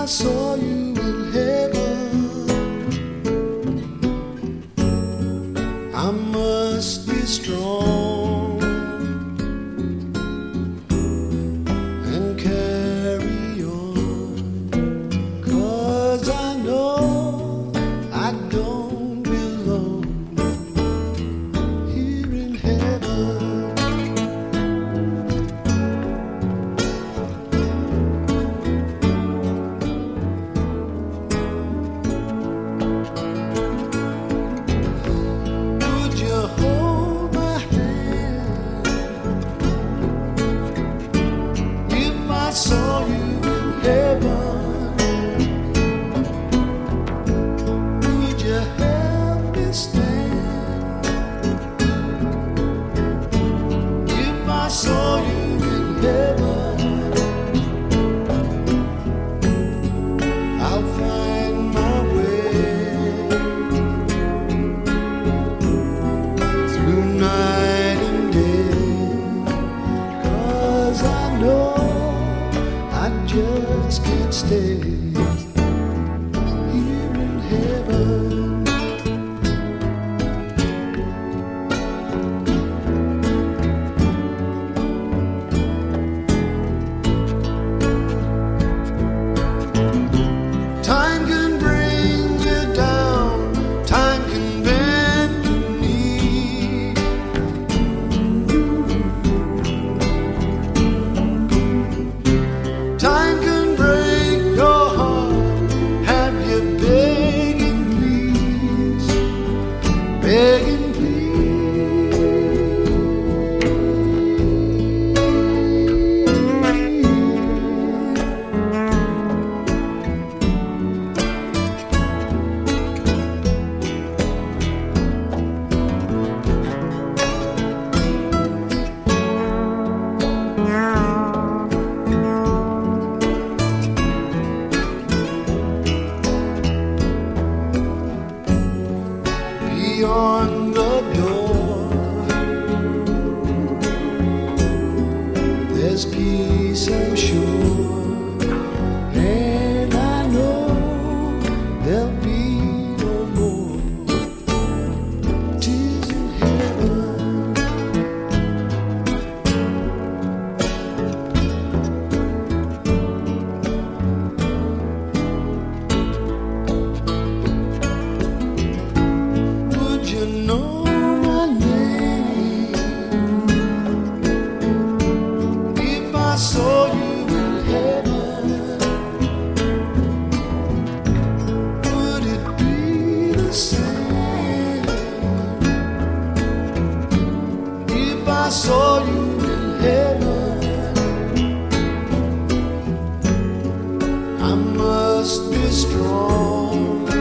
saw you in heaven, I must be strong and carry on, 'cause I know I don't belong here in heaven. Hold my hand if I saw you in heaven. Would you help me stand if I saw you in heaven? I'll find my way night and day, 'cause I know I just can't stay here in heaven. Time can bring you down, time can bend your knee. Time can break your heart, have you begging please, begging beyond the door. There's peace, I'm sure, and I know there'll be no more tears in heaven. You know my name if I saw you in heaven. Would it be the same if I saw you in heaven? I must be strong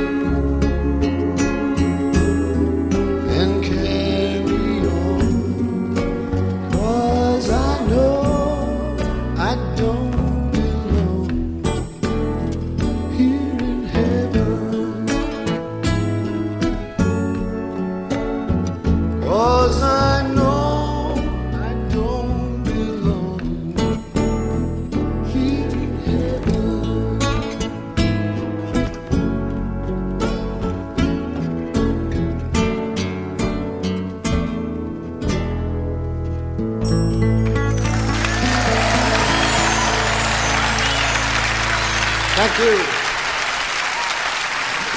and carry on, 'cause I know I don't belong here in heaven. 'Cause I know I don't belong here in heaven. Thank you.